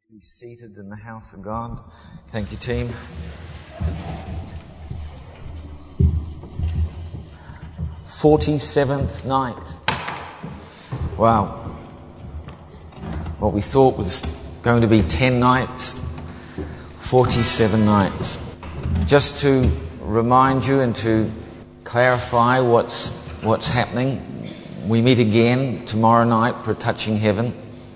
Be seated in the house of God. Thank you, team. "47th night. Wow. What we thought was going to be 10 nights, 47 nights. Just to remind you and to clarify what's happening, we meet again tomorrow night for Touching Heaven.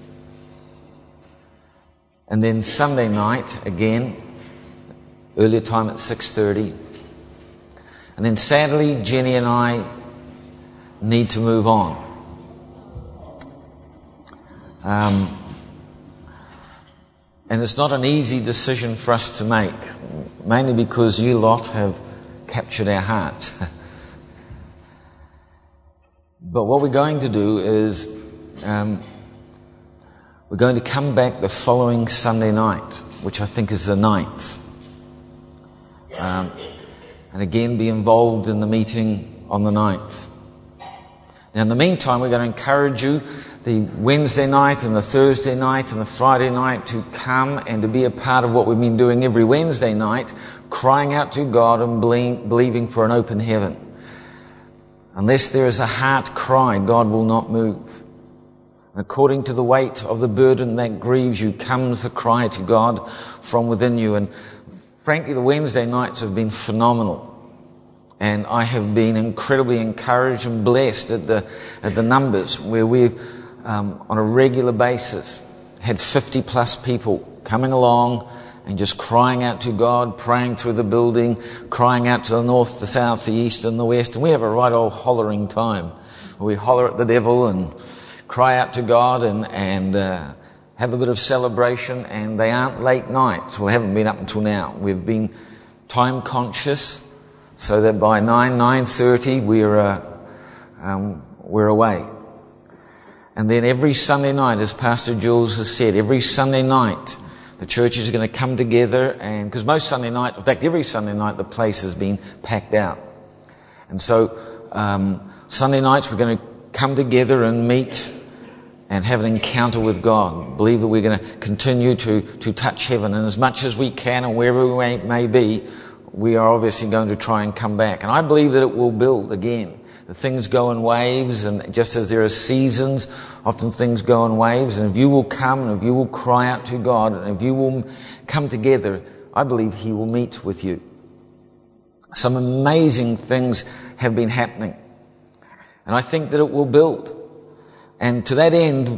And then Sunday night, again, earlier time at 6:30. And then sadly, Jenny and I need to move on. And it's not an easy decision for us to make, mainly because you lot have captured our hearts. But what we're going to do is we're going to come back the following Sunday night, which I think is the 9th. And again be involved in the meeting on the 9th. Now in the meantime, we're going to encourage you the Wednesday night and the Thursday night and the Friday night to come and to be a part of what we've been doing every Wednesday night, crying out to God and believing for an open heaven. Unless there is a heart cry, God will not move. According to the weight of the burden that grieves you comes the cry to God from within you. And frankly, the Wednesday nights have been phenomenal. And I have been incredibly encouraged and blessed at the numbers where we've, on a regular basis, had 50 plus people coming along and just crying out to God, praying through the building, crying out to the north, the south, the east and the west. And we have a right old hollering time. We holler at the devil and cry out to God and have a bit of celebration, and they aren't late nights. Well, they haven't been up until now. We've been time conscious so that by 9:30 we're away. And then every Sunday night, as Pastor Jules has said, every Sunday night the churches are going to come together, and because most Sunday night, in fact every Sunday night, the place has been packed out. And so Sunday nights we're going to come together and meet and have an encounter with God. Believe that we're going to continue to touch heaven. And as much as we can and wherever we may be, we are obviously going to try and come back. And I believe that it will build again. The things go in waves, and just as there are seasons, often things go in waves. And if you will come and if you will cry out to God and if you will come together, I believe He will meet with you. Some amazing things have been happening. And I think that it will build. And to that end,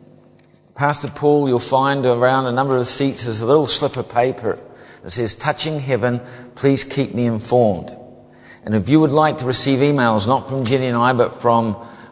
Pastor Paul, you'll find around a number of seats there's a little slip of paper that says, "Touching Heaven, please keep me informed." And if you would like to receive emails, not from Jenny and I, but from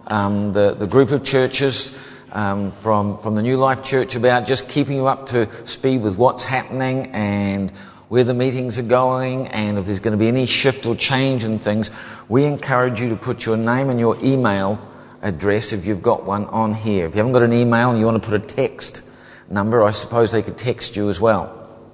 the group of churches, from the New Life Church, about just keeping you up to speed with what's happening and where the meetings are going, and if there's going to be any shift or change in things, we encourage you to put your name and your email address, if you've got one, on here. If you haven't got an email and you want to put a text number, I suppose they could text you as well.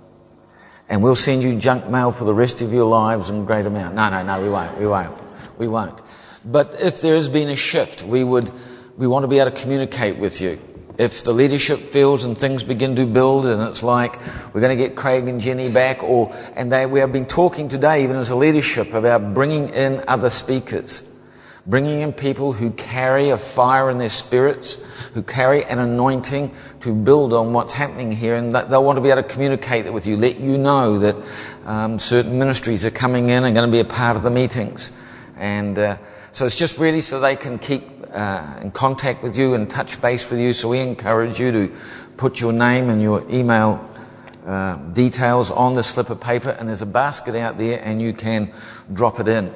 And we'll send you junk mail for the rest of your lives in great amount. No, we won't. But if there has been a shift, we want to be able to communicate with you. If the leadership feels and things begin to build and it's like we're going to get Craig and Jenny back, we have been talking today, even as a leadership, about bringing in other speakers. Bringing in people who carry a fire in their spirits, who carry an anointing to build on what's happening here, and they'll want to be able to communicate that with you, let you know that certain ministries are coming in and going to be a part of the meetings. And so it's just really so they can keep in contact with you and touch base with you. So we encourage you to put your name and your email details on the slip of paper, and there's a basket out there and you can drop it in.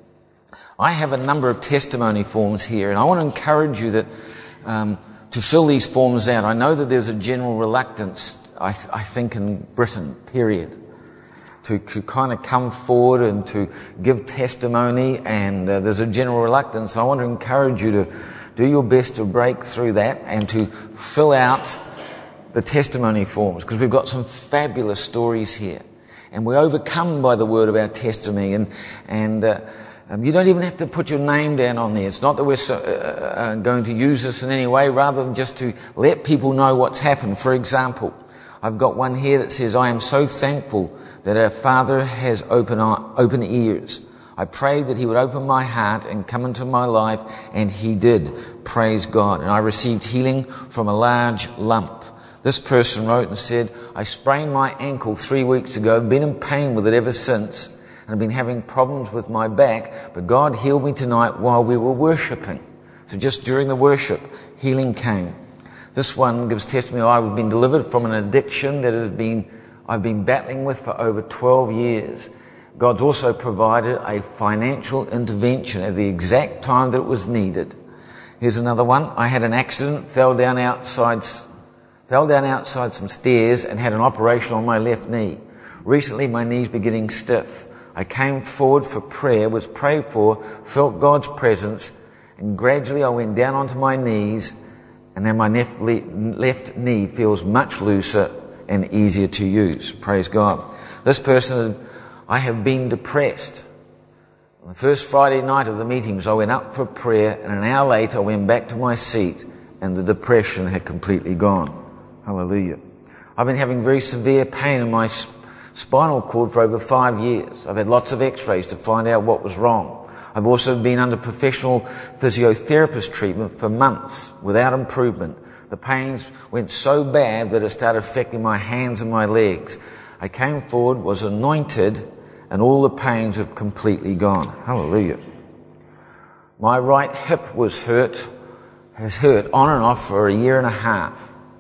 I have a number of testimony forms here, and I want to encourage you that to fill these forms out. I know that there's a general reluctance, I think, in Britain, period, to kind of come forward and to give testimony, and there's a general reluctance. I want to encourage you to do your best to break through that and to fill out the testimony forms, because we've got some fabulous stories here, and we're overcome by the word of our testimony, and you don't even have to put your name down on there. It's not that we're going to use this in any way, rather than just to let people know what's happened. For example, I've got one here that says, I am so thankful that our Father has open ears. I prayed that he would open my heart and come into my life, and he did. Praise God. And I received healing from a large lump. This person wrote and said, I sprained my ankle 3 weeks ago. I've been in pain with it ever since, and I've been having problems with my back, but God healed me tonight while we were worshiping. So just during the worship, healing came. This one gives testimony, I've been delivered from an addiction that I've been battling with for over 12 years. God's also provided a financial intervention at the exact time that it was needed. Here's another one. I had an accident, fell down outside some stairs and had an operation on my left knee. Recently, my knees been getting stiff. I came forward for prayer, was prayed for, felt God's presence, and gradually I went down onto my knees, and then my left knee feels much looser and easier to use. Praise God. This person, I have been depressed. On the first Friday night of the meetings, I went up for prayer, and an hour later I went back to my seat, and the depression had completely gone. Hallelujah. I've been having very severe pain in my spinal cord for over 5 years. I've had lots of x-rays to find out what was wrong. I've also been under professional physiotherapist treatment for months without improvement. The pains went so bad that it started affecting my hands and my legs. I came forward, was anointed, and all the pains have completely gone. Hallelujah. My right hip has hurt on and off for 1.5 years.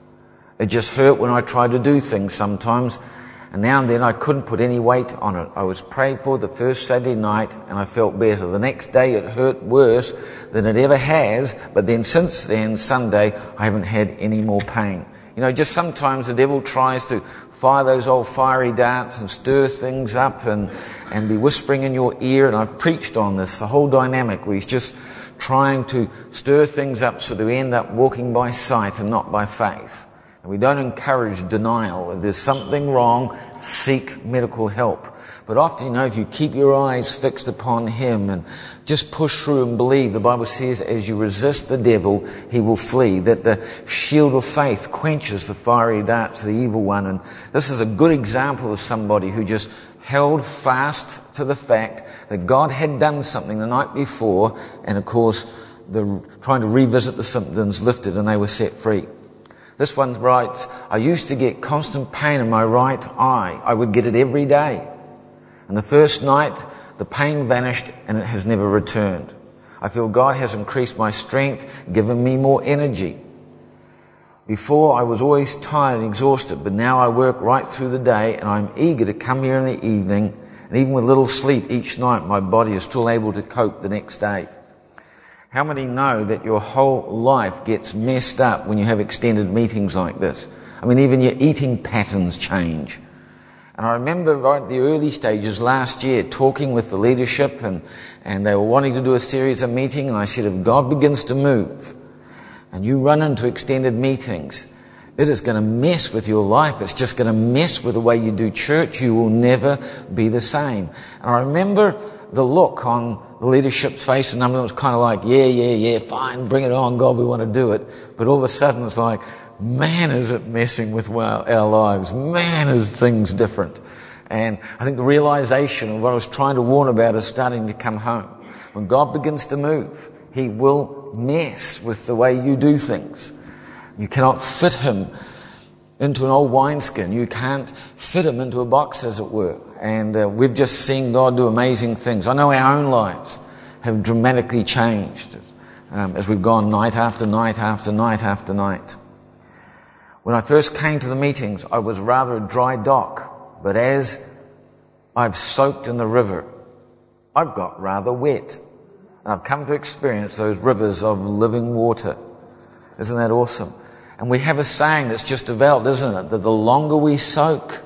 It just hurt when I tried to do things sometimes, and now and then I couldn't put any weight on it. I was prayed for the first Saturday night and I felt better. The next day it hurt worse than it ever has, but then since then, Sunday, I haven't had any more pain. You know, just sometimes the devil tries to fire those old fiery darts and stir things up and be whispering in your ear, and I've preached on this, the whole dynamic where he's just trying to stir things up so that we end up walking by sight and not by faith. And we don't encourage denial. If there's something wrong, seek medical help. But often, if you keep your eyes fixed upon him and just push through and believe, the Bible says, as you resist the devil, he will flee. That the shield of faith quenches the fiery darts of the evil one. And this is a good example of somebody who just held fast to the fact that God had done something the night before, and of course, trying to revisit the symptoms lifted and they were set free. This one writes, I used to get constant pain in my right eye. I would get it every day. And the first night, the pain vanished and it has never returned. I feel God has increased my strength, given me more energy. Before, I was always tired and exhausted, but now I work right through the day and I'm eager to come here in the evening. And even with little sleep each night, my body is still able to cope the next day. How many know that your whole life gets messed up when you have extended meetings like this? I mean, even your eating patterns change. And I remember right at the early stages last year talking with the leadership and they were wanting to do a series of meetings, and I said, if God begins to move and you run into extended meetings, it is going to mess with your life. It's just going to mess with the way you do church. You will never be the same. And I remember the look on the leadership's face, and it was kind of like, yeah, fine, bring it on, God, we want to do it. But all of a sudden it's like, man, is it messing with our lives. Man, is things different. And I think the realization of what I was trying to warn about is starting to come home. When God begins to move, he will mess with the way you do things. You cannot fit him into an old wineskin. You can't fit him into a box, as it were. And we've just seen God do amazing things. I know our own lives have dramatically changed as we've gone night after night after night after night. When I first came to the meetings, I was rather a dry dock. But as I've soaked in the river, I've got rather wet. And I've come to experience those rivers of living water. Isn't that awesome? And we have a saying that's just developed, isn't it? That the longer we soak,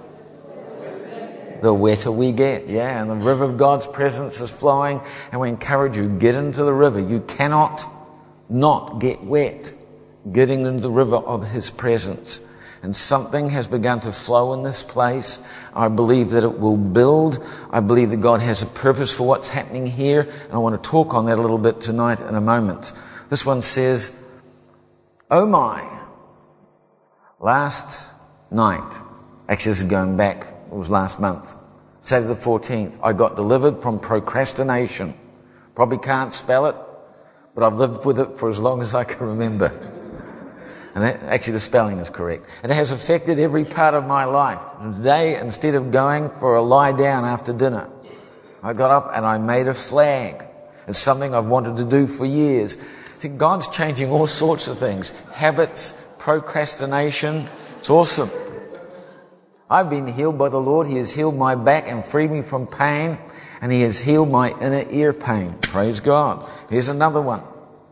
the wetter we get. Yeah, and the river of God's presence is flowing, and we encourage you, get into the river. You cannot not get wet getting into the river of his presence. And something has begun to flow in this place. I believe that it will build. I believe that God has a purpose for what's happening here, and I want to talk on that a little bit tonight in a moment. This one says, oh my, last night, actually this is going back, it was last month, Saturday the 14th, I got delivered from procrastination. Probably can't spell it, but I've lived with it for as long as I can remember. And actually the spelling is correct. It has affected every part of my life. And today, instead of going for a lie down after dinner, I got up and I made a flag. It's something I've wanted to do for years. See, God's changing all sorts of things. Habits, procrastination. It's awesome. I've been healed by the Lord. He has healed my back and freed me from pain. And He has healed my inner ear pain. Praise God. Here's another one.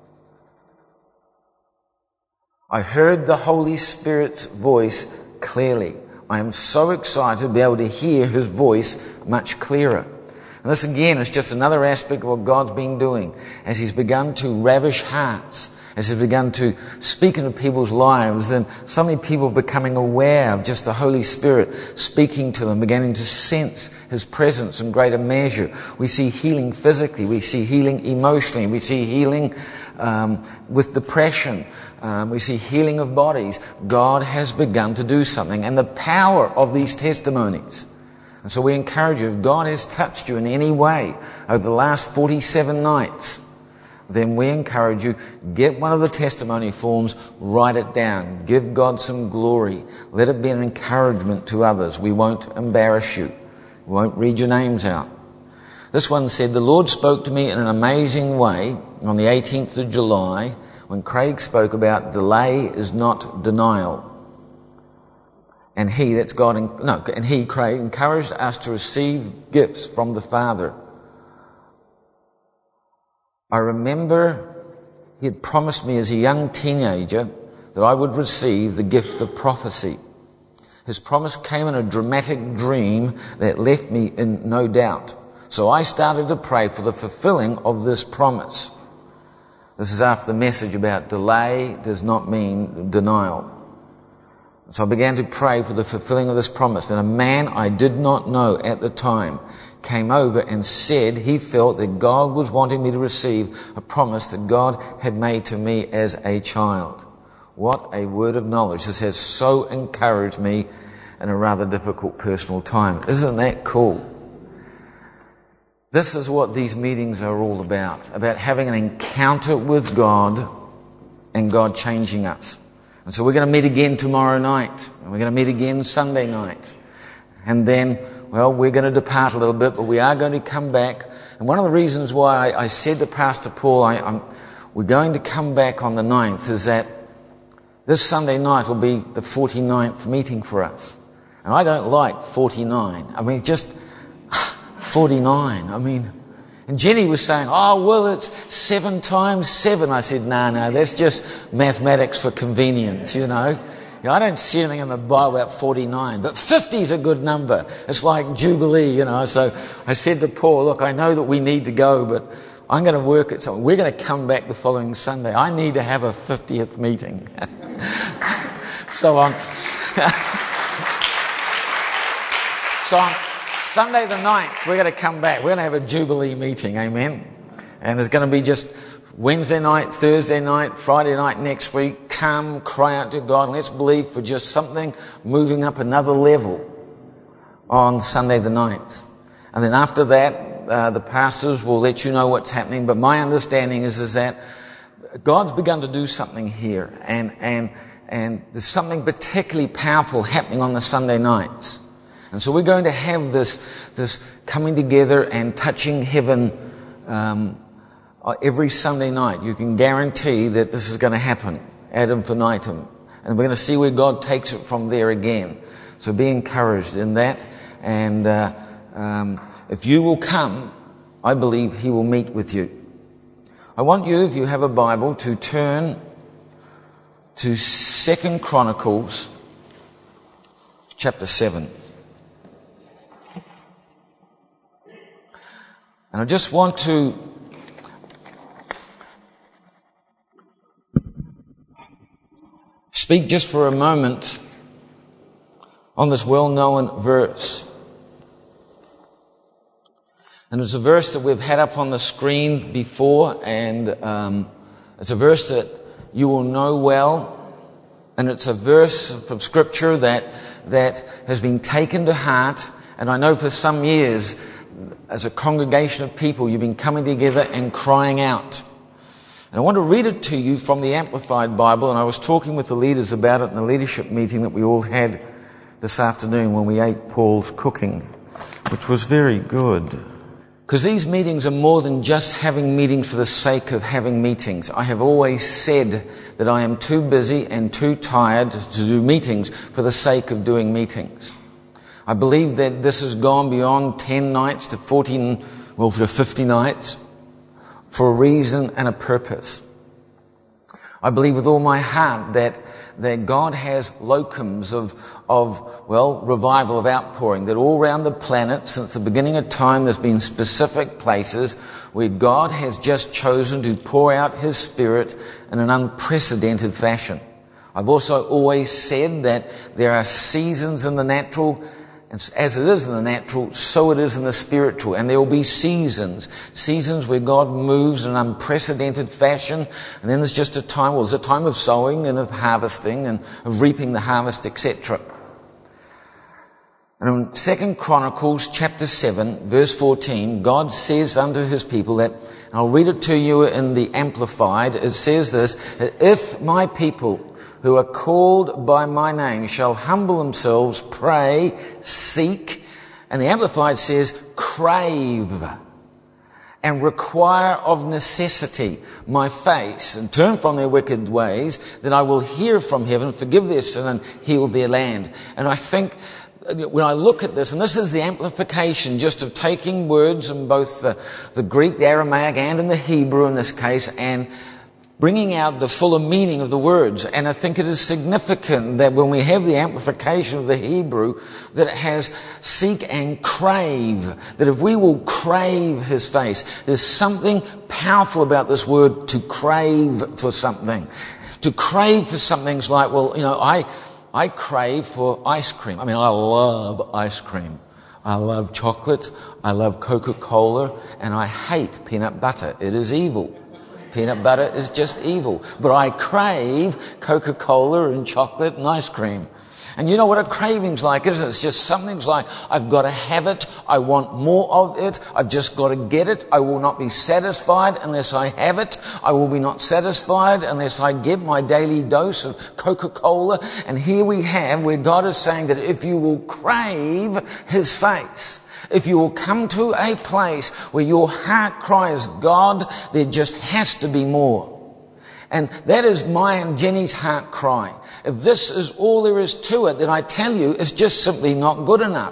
I heard the Holy Spirit's voice clearly. I am so excited to be able to hear His voice much clearer. And this again is just another aspect of what God's been doing as He's begun to ravish hearts, as He's begun to speak into people's lives, and so many people becoming aware of just the Holy Spirit speaking to them, beginning to sense His presence in greater measure. We see healing physically, we see healing emotionally, we see healing with depression, we see healing of bodies. God has begun to do something, and the power of these testimonies. And so we encourage you, if God has touched you in any way over the last 47 nights, then we encourage you, get one of the testimony forms, write it down, give God some glory, let it be an encouragement to others. We won't embarrass you, we won't read your names out. This one said, the Lord spoke to me in an amazing way on the 18th of July when Craig spoke about delay is not denial. And he, that's God, and he, Craig, encouraged us to receive gifts from the Father. I remember He had promised me as a young teenager that I would receive the gift of prophecy. His promise came in a dramatic dream that left me in no doubt. So I started to pray for the fulfilling of this promise. This is after the message about delay does not mean denial. So I began to pray for the fulfilling of this promise. And a man I did not know at the time came over and said he felt that God was wanting me to receive a promise that God had made to me as a child. What a word of knowledge. This has so encouraged me in a rather difficult personal time. Isn't that cool? This is what these meetings are all about having an encounter with God and God changing us. And so we're going to meet again tomorrow night, and we're going to meet again Sunday night. And then, well, we're going to depart a little bit, but we are going to come back. And one of the reasons why I said to Pastor Paul, we're going to come back on the 9th, is that this Sunday night will be the 49th meeting for us. And I don't like 49. I mean, just 49. I mean, and Jenny was saying, oh, well, it's 7 times 7. I said, no, that's just mathematics for convenience, you know. I don't see anything in the Bible about 49, but 50 is a good number. It's like Jubilee, you know. So I said to Paul, look, I know that we need to go, but I'm going to work at something. We're going to come back the following Sunday. I need to have a 50th meeting. So Sunday the 9th, we're going to come back. We're going to have a Jubilee meeting, amen? And there's going to be just Wednesday night, Thursday night, Friday night next week. Come, cry out to God, and let's believe for just something moving up another level on Sunday the 9th. And then after that, the pastors will let you know what's happening. But my understanding is that God's begun to do something here. And there's something particularly powerful happening on the Sunday nights. And so we're going to have this coming together and touching heaven every Sunday night. You can guarantee that this is going to happen ad infinitum. And we're going to see where God takes it from there again. So be encouraged in that. And if you will come, I believe He will meet with you. I want you, if you have a Bible, to turn to 2 Chronicles chapter 7. And I just want to speak just for a moment on this well-known verse. And it's a verse that we've had up on the screen before, and it's a verse that you will know well. And it's a verse from Scripture that that has been taken to heart. And I know for some years, as a congregation of people, you've been coming together and crying out. And I want to read it to you from the Amplified Bible, and I was talking with the leaders about it in a leadership meeting that we all had this afternoon when we ate Paul's cooking, which was very good. Because these meetings are more than just having meetings for the sake of having meetings. I have always said that I am too busy and too tired to do meetings for the sake of doing meetings. I believe that this has gone beyond 10 nights to 50 nights for a reason and a purpose. I believe with all my heart that God has locums of revival, of outpouring, that all around the planet, since the beginning of time, there's been specific places where God has just chosen to pour out His Spirit in an unprecedented fashion. I've also always said that there are seasons in the natural, and as it is in the natural, so it is in the spiritual. And there will be seasons where God moves in an unprecedented fashion. And then there's just a time, there's a time of sowing and of harvesting and of reaping the harvest, etc. And in 2 Chronicles chapter 7, verse 14, God says unto His people that, and I'll read it to you in the Amplified, it says this, that if my people who are called by my name shall humble themselves, pray, seek, and the Amplified says, crave, and require of necessity my face, and turn from their wicked ways, then I will hear from heaven, forgive their sin, and heal their land. And I think when I look at this, and this is the amplification just of taking words in both the Greek, the Aramaic, and in the Hebrew in this case, and bringing out the fuller meaning of the words. And I think it is significant that when we have the amplification of the Hebrew, that it has seek and crave. That if we will crave His face, there's something powerful about this word, to crave for something. To crave for something's like, I crave for ice cream. I mean, I love ice cream. I love chocolate. I love Coca-Cola. And I hate peanut butter. It is evil. Peanut butter is just evil. But I crave Coca-Cola and chocolate and ice cream. And you know what a craving's like, isn't it? It's just something's like, I've got to have it. I want more of it. I've just got to get it. I will not be satisfied unless I have it. I will be not satisfied unless I get my daily dose of Coca-Cola. And here we have where God is saying that if you will crave His face, if you will come to a place where your heart cries, God, there just has to be more. And that is my and Jenny's heart cry. If this is all there is to it, then I tell you, it's just simply not good enough.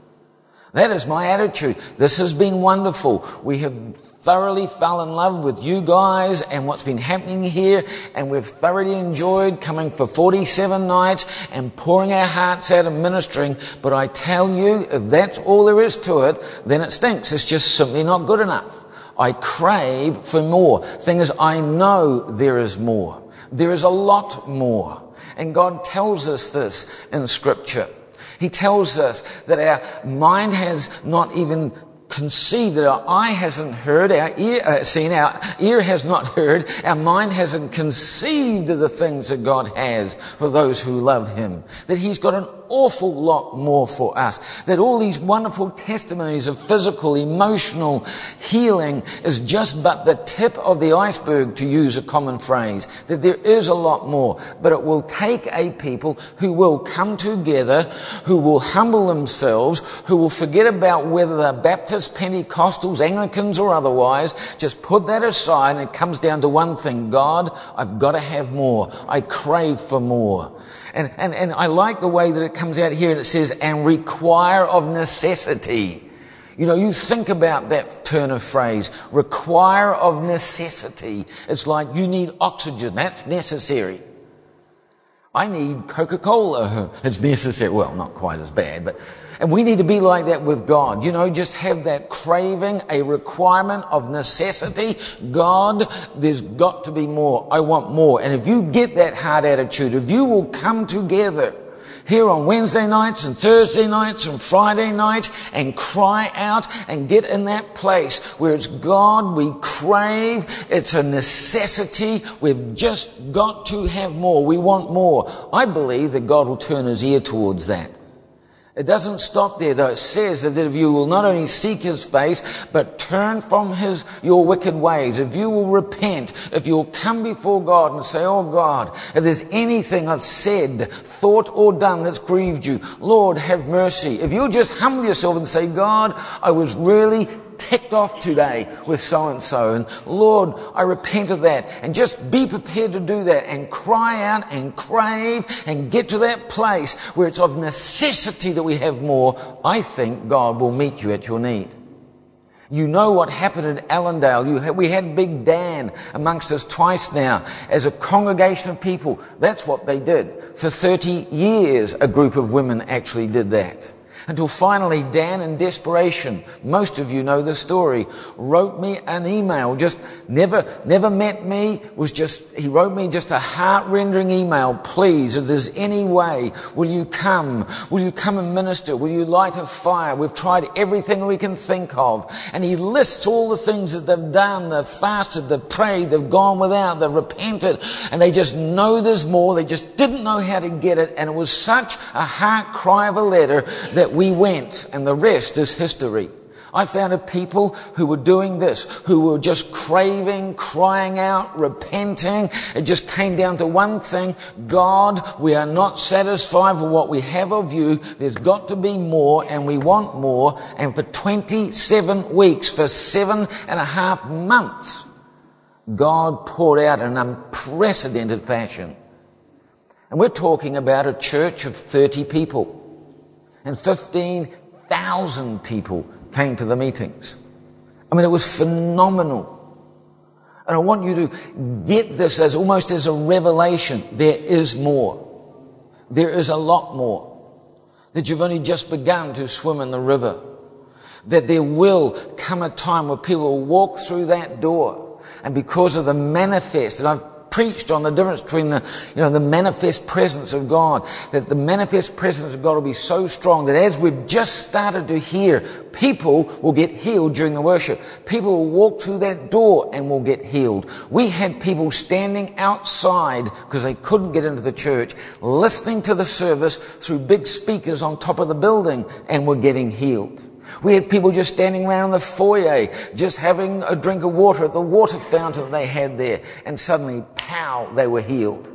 That is my attitude. This has been wonderful. We have thoroughly fell in love with you guys and what's been happening here, and we've thoroughly enjoyed coming for 47 nights and pouring our hearts out and ministering. But I tell you, if that's all there is to it, then it stinks. It's just simply not good enough. I crave for more. Thing is, I know there is more. There is a lot more. And God tells us this in Scripture. He tells us that our mind has not even conceived, that our eye hasn't heard, our ear seen, our ear has not heard, our mind hasn't conceived of the things that God has for those who love Him. That He's got an awful lot more for us. That all these wonderful testimonies of physical, emotional healing is just but the tip of the iceberg, to use a common phrase. That there is a lot more. But it will take a people who will come together, who will humble themselves, who will forget about whether they're Baptists, Pentecostals, Anglicans or otherwise. Just put that aside, and it comes down to one thing. God, I've got to have more. I crave for more. And I like the way that it comes out here, and it says, and require of necessity. You know, you think about that turn of phrase, require of necessity. It's like you need oxygen. That's necessary. I need Coca-Cola. It's necessary. Well, not quite as bad, and we need to be like that with God. You know, just have that craving, a requirement of necessity. God, there's got to be more. I want more. And if you get that heart attitude, if you will come together here on Wednesday nights and Thursday nights and Friday night and cry out and get in that place where it's God we crave. It's a necessity. We've just got to have more. We want more. I believe that God will turn his ear towards that. It doesn't stop there, though. It says that if you will not only seek his face, but turn from your wicked ways, if you will repent, if you'll come before God and say, oh God, if there's anything I've said, thought or done that's grieved you, Lord, have mercy. If you'll just humble yourself and say, God, I was really ticked off today with so-and-so, and Lord, I repent of that, and just be prepared to do that and cry out and crave and get to that place where it's of necessity that we have more. I think God will meet you at your need. You know what happened in Allendale. We had Big Dan amongst us twice now as a congregation of people. That's what they did. For 30 years, a group of women actually did that. Until finally Dan, in desperation, most of you know the story, wrote me an email, just never met me, he wrote me just a heart-rendering email. Please, if there's any way, will you come and minister? Will you light a fire? We've tried everything we can think of. And he lists all the things that they've done. They've fasted, they've prayed, they've gone without, they've repented, and they just know there's more. They just didn't know how to get it, and it was such a heart cry of a letter that we went, and the rest is history. I found people who were doing this, who were just craving, crying out, repenting. It just came down to one thing: God, we are not satisfied with what we have of you. There's got to be more, and we want more. And for 27 weeks, for 7.5 months, God poured out in an unprecedented fashion. And we're talking about a church of 30 people. And 15,000 people came to the meetings. I mean, it was phenomenal. And I want you to get this as almost as a revelation. There is more. There is a lot more. That you've only just begun to swim in the river. That there will come a time where people will walk through that door. And because of the manifest, and I've preached on the difference between the manifest presence of God, that the manifest presence of God will be so strong that as we've just started to hear, people will get healed during the worship. People will walk through that door and will get healed. We had people standing outside because they couldn't get into the church, listening to the service through big speakers on top of the building, and were getting healed. We had people just standing around in the foyer, just having a drink of water at the water fountain they had there, and suddenly, pow, they were healed.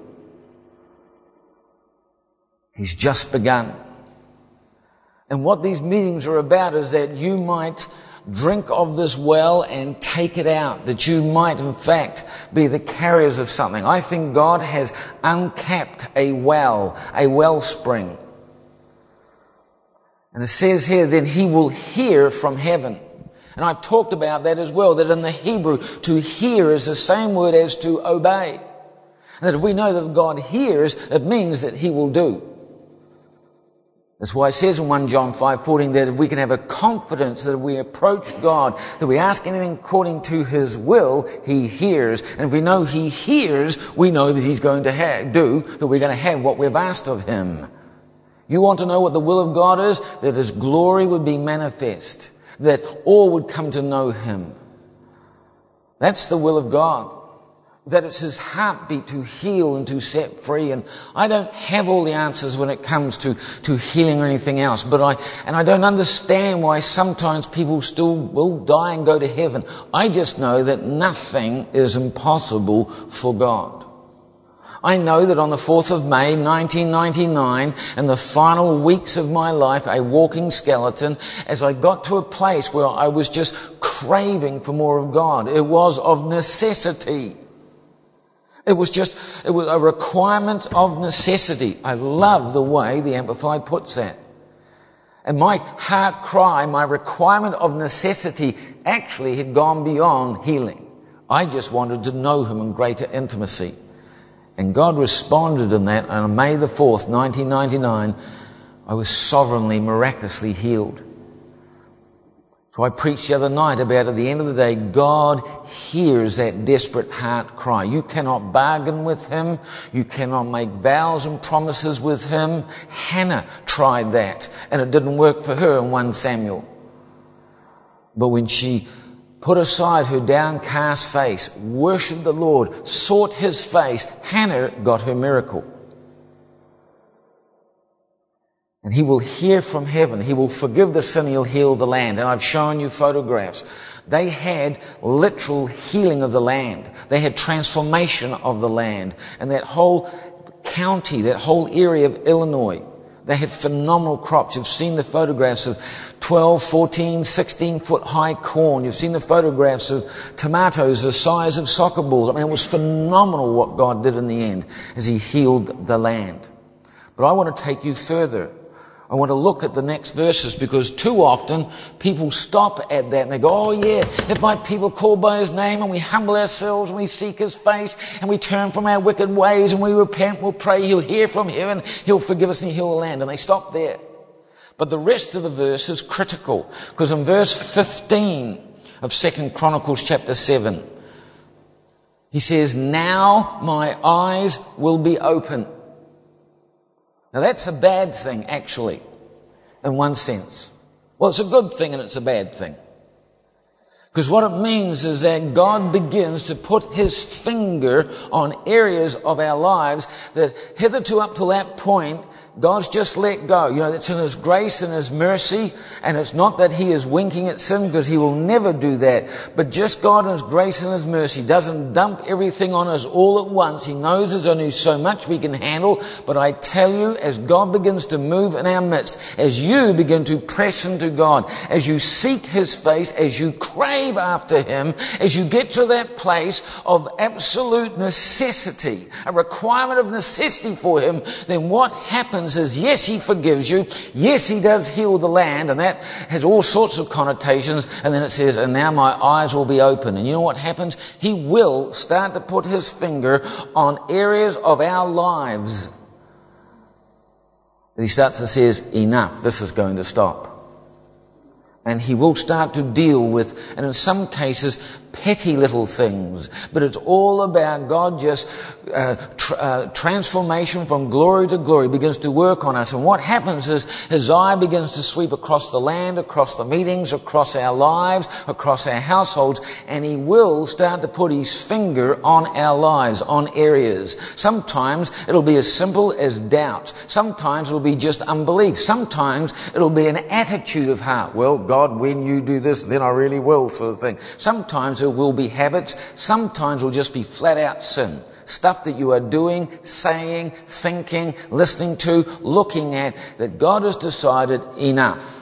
He's just begun. And what these meetings are about is that you might drink of this well and take it out, that you might, in fact, be the carriers of something. I think God has uncapped a wellspring. And it says here, then he will hear from heaven. And I've talked about that as well, that in the Hebrew, to hear is the same word as to obey. And that if we know that God hears, it means that he will do. That's why it says in 1 John 5:14 that if we can have a confidence that if we approach God, that we ask anything according to his will, he hears. And if we know he hears, we know that he's going to that we're going to have what we've asked of him. You want to know what the will of God is? That his glory would be manifest. That all would come to know him. That's the will of God. That it's his heartbeat to heal and to set free. And I don't have all the answers when it comes to healing or anything else. But I don't understand why sometimes people still will die and go to heaven. I just know that nothing is impossible for God. I know that on the 4th of May, 1999, in the final weeks of my life, a walking skeleton, as I got to a place where I was just craving for more of God. It was of necessity. It was a requirement of necessity. I love the way the Amplified puts that. And my heart cry, my requirement of necessity, actually had gone beyond healing. I just wanted to know him in greater intimacy. And God responded in that, and on May the 4th, 1999, I was sovereignly, miraculously healed. So I preached the other night about, at the end of the day, God hears that desperate heart cry. You cannot bargain with Him. You cannot make vows and promises with Him. Hannah tried that, and it didn't work for her in 1 Samuel. But when she put aside her downcast face, worshipped the Lord, sought His face, Hannah got her miracle. And He will hear from heaven. He will forgive the sin. He'll heal the land. And I've shown you photographs. They had literal healing of the land. They had transformation of the land. And that whole county, that whole area of Illinois, they had phenomenal crops. You've seen the photographs of 12, 14, 16-foot high corn. You've seen the photographs of tomatoes the size of soccer balls. I mean, it was phenomenal what God did in the end as He healed the land. But I want to take you further. I want to look at the next verses, because too often people stop at that and they go, oh yeah, if my people call by His name and we humble ourselves and we seek His face and we turn from our wicked ways and we repent, we'll pray, He'll hear from heaven, He'll forgive us and He'll heal the land. And they stop there. But the rest of the verse is critical, because in verse 15 of 2 Chronicles chapter 7, he says, now my eyes will be open. Now that's a bad thing, actually, in one sense. Well, it's a good thing and it's a bad thing. Because what it means is that God begins to put His finger on areas of our lives that hitherto up to that point, God's just let go. You know, it's in His grace and His mercy, and it's not that He is winking at sin, because He will never do that. But just God in His grace and His mercy doesn't dump everything on us all at once. He knows there's only so much we can handle. But I tell you, as God begins to move in our midst, as you begin to press into God, as you seek His face, as you crave after Him, as you get to that place of absolute necessity, a requirement of necessity for Him, then what happens is, yes, He forgives you. Yes, He does heal the land, and that has all sorts of connotations. And then it says, and now my eyes will be open. And you know what happens? He will start to put His finger on areas of our lives that He starts to say, enough, this is going to stop. And He will start to deal with, and in some cases, petty little things. But it's all about God just transformation from glory to glory begins to work on us. And what happens is His eye begins to sweep across the land, across the meetings, across our lives, across our households. And He will start to put His finger on our lives, on areas. Sometimes it'll be as simple as doubt. Sometimes it'll be just unbelief. Sometimes it'll be an attitude of heart. Well, God, when you do this, then I really will, sort of thing. Sometimes it will be habits. Sometimes it will just be flat out sin. Stuff that you are doing, saying, thinking, listening to, looking at, that God has decided enough.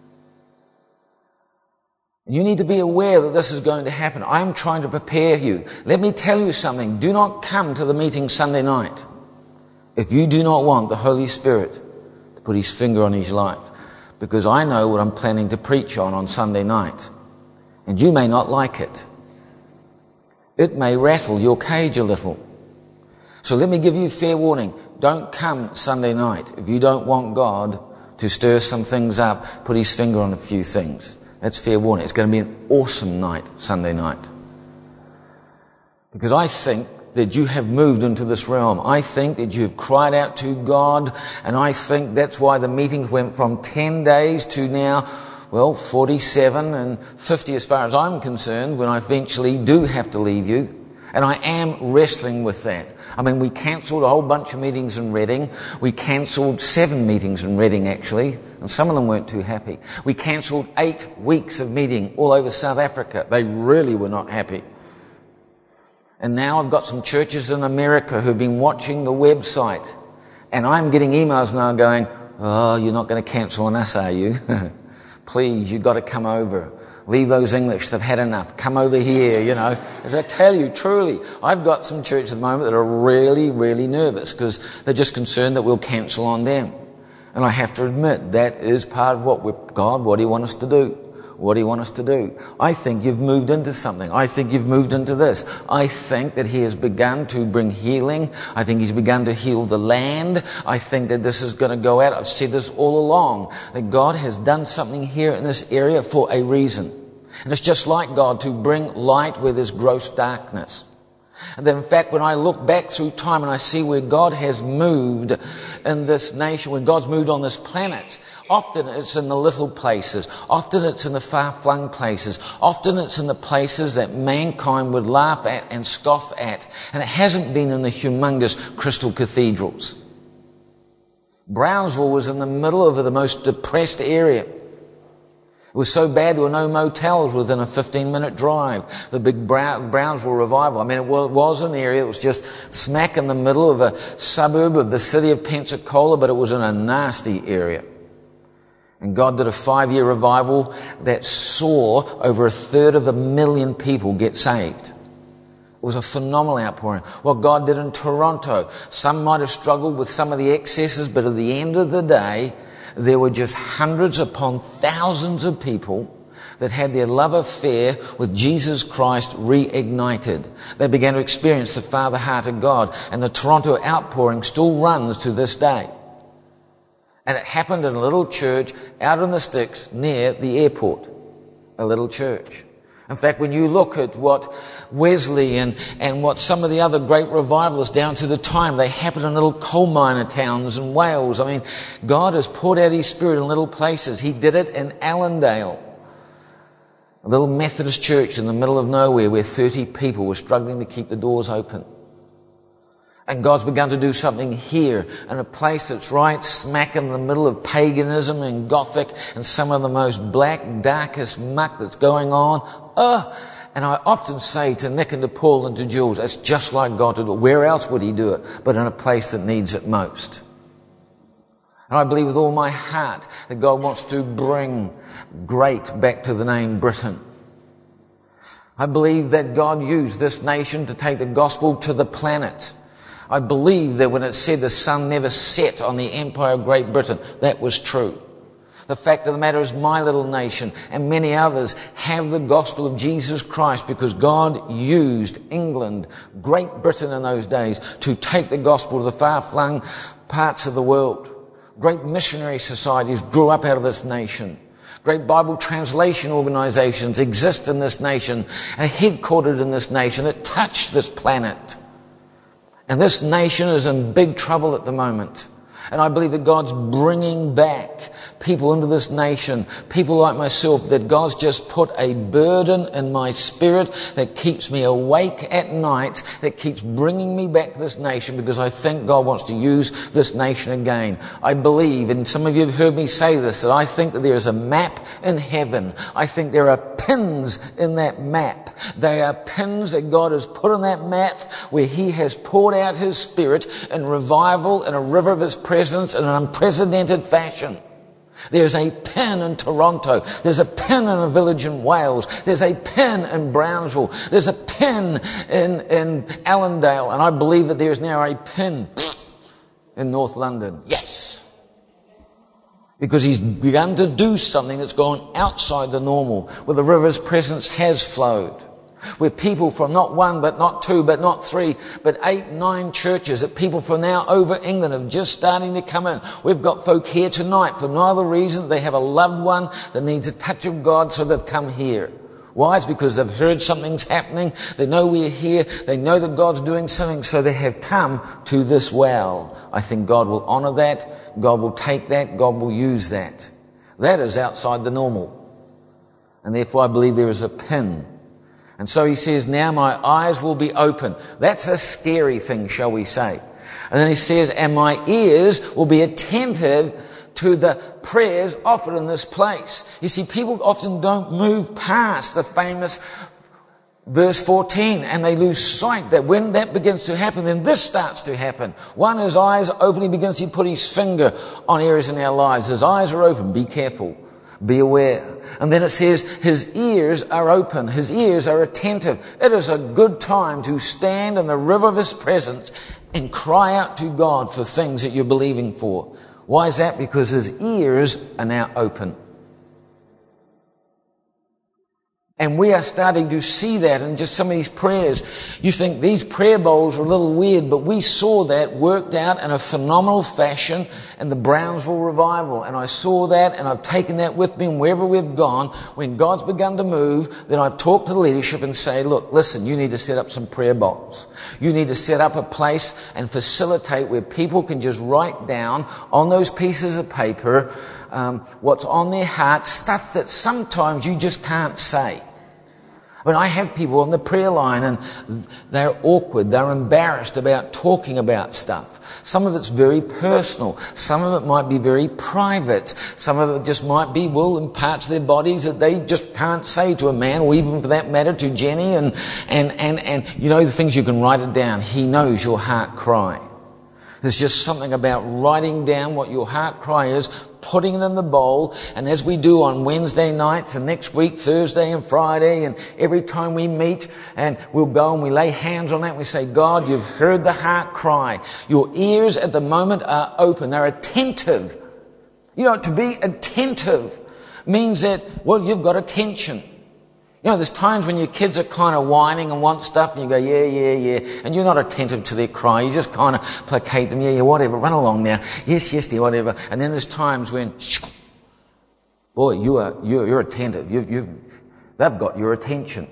You need to be aware that this is going to happen. I'm trying to prepare you. Let me tell you something. Do not come to the meeting Sunday night if you do not want the Holy Spirit to put His finger on His life. Because I know what I'm planning to preach on Sunday night. And you may not like it. It may rattle your cage a little. So let me give you fair warning. Don't come Sunday night if you don't want God to stir some things up, put His finger on a few things. That's fair warning. It's going to be an awesome night, Sunday night. Because I think that you have moved into this realm. I think that you have cried out to God, and I think that's why the meetings went from 10 days to now, 47 and 50 as far as I'm concerned, when I eventually do have to leave you. And I am wrestling with that. I mean, we cancelled a whole bunch of meetings in Reading. We cancelled 7 meetings in Reading, actually, and some of them weren't too happy. We cancelled 8 weeks of meeting all over South Africa. They really were not happy. And now I've got some churches in America who've been watching the website. And I'm getting emails now going, oh, you're not going to cancel on us, are you? Please, you've got to come over. Leave those English, they've had enough. Come over here, you know. As I tell you, truly, I've got some churches at the moment that are really, really nervous because they're just concerned that we'll cancel on them. And I have to admit, that is part of what do you want us to do? What do you want us to do? I think you've moved into something. I think you've moved into this. I think that he has begun to bring healing. I think he's begun to heal the land. I think that this is going to go out. I've said this all along, that God has done something here in this area for a reason. And it's just like God to bring light where there's gross darkness. And then in fact, when I look back through time and I see where God has moved in this nation, when God's moved on this planet, often it's in the little places. Often it's in the far-flung places. Often it's in the places that mankind would laugh at and scoff at. And it hasn't been in the humongous crystal cathedrals. Brownsville was in the middle of the most depressed area. It was so bad there were no motels within a 15-minute drive. The big Brownsville revival. I mean, it was an area that was just smack in the middle of a suburb of the city of Pensacola, but it was in a nasty area. And God did a 5-year revival that saw over 1/3 people get saved. It was a phenomenal outpouring. What God did in Toronto, some might have struggled with some of the excesses, but at the end of the day, there were just hundreds upon thousands of people that had their love affair with Jesus Christ reignited. They began to experience the Father heart of God, and the Toronto outpouring still runs to this day. And it happened in a little church out in the sticks near the airport. A little church. In fact, when you look at what Wesley and what some of the other great revivalists down to the time, they happen in little coal miner towns in Wales. I mean, God has poured out his Spirit in little places. He did it in Allendale, a little Methodist church in the middle of nowhere where 30 people were struggling to keep the doors open. And God's begun to do something here in a place that's right smack in the middle of paganism and Gothic and some of the most black, darkest muck that's going on. And I often say to Nick and to Paul and to Jules, it's just like God to do it. Where else would he do it but in a place that needs it most? And I believe with all my heart that God wants to bring great back to the name Britain. I believe that God used this nation to take the gospel to the planet. I believe that when it said the sun never set on the empire of Great Britain, that was true. The fact of the matter is my little nation and many others have the gospel of Jesus Christ because God used England, Great Britain in those days, to take the gospel to the far-flung parts of the world. Great missionary societies grew up out of this nation. Great Bible translation organizations exist in this nation, are headquartered in this nation that touch this planet. And this nation is in big trouble at the moment. And I believe that God's bringing back people into this nation, people like myself, that God's just put a burden in my spirit that keeps me awake at night, that keeps bringing me back to this nation because I think God wants to use this nation again. I believe, and some of you have heard me say this, that I think that there is a map in heaven. I think there are pins in that map. They are pins that God has put on that map where he has poured out his spirit in revival in a river of his presence in an unprecedented fashion. There's a pin in Toronto. There's a pin in a village in Wales. There's a pin in Brownsville. There's a pin in Allendale. And I believe that there's now a pin in North London. Yes. Because he's begun to do something that's gone outside the normal, where the river's presence has flowed. Where people from not one, but not two, but not three, but 8, 9 churches that people from now over England are just starting to come in. We've got folk here tonight for no other reason. They have a loved one that needs a touch of God, so they've come here. Why? It's because they've heard something's happening. They know we're here. They know that God's doing something, so they have come to this well. I think God will honor that. God will take that. God will use that. That is outside the normal. And therefore I believe there is a pin. And so he says, now my eyes will be open. That's a scary thing, shall we say. And then he says, and my ears will be attentive to the prayers offered in this place. You see, people often don't move past the famous verse 14, and they lose sight that when that begins to happen, then this starts to happen. One, his eyes open, he begins to put his finger on areas in our lives. His eyes are open, be careful. Be aware. And then it says his ears are open. His ears are attentive. It is a good time to stand in the river of his presence and cry out to God for things that you're believing for. Why is that? Because his ears are now open. And we are starting to see that in just some of these prayers. You think these prayer bowls are a little weird, but we saw that worked out in a phenomenal fashion in the Brownsville revival. And I saw that, and I've taken that with me, and wherever we've gone, when God's begun to move, then I've talked to the leadership and say, look, listen, you need to set up some prayer bowls. You need to set up a place and facilitate where people can just write down on those pieces of paper what's on their heart, stuff that sometimes you just can't say. When I have people on the prayer line and they're awkward, they're embarrassed about talking about stuff. Some of it's very personal. Some of it might be very private. Some of it just might be, in parts of their bodies that they just can't say to a man, or even for that matter to Jenny. And you know the things you can write it down. He knows your heart cry. There's just something about writing down what your heart cry is, putting it in the bowl, and as we do on Wednesday nights and next week, Thursday and Friday, and every time we meet, and we'll go and we lay hands on that and we say, God, you've heard the heart cry. Your ears at the moment are open. They're attentive. You know, to be attentive means that, you've got attention. You know, there's times when your kids are kind of whining and want stuff, and you go, yeah, and you're not attentive to their cry. You just kind of placate them, yeah, whatever, run along now. Yes, dear, whatever. And then there's times when, you're attentive. They've got your attention.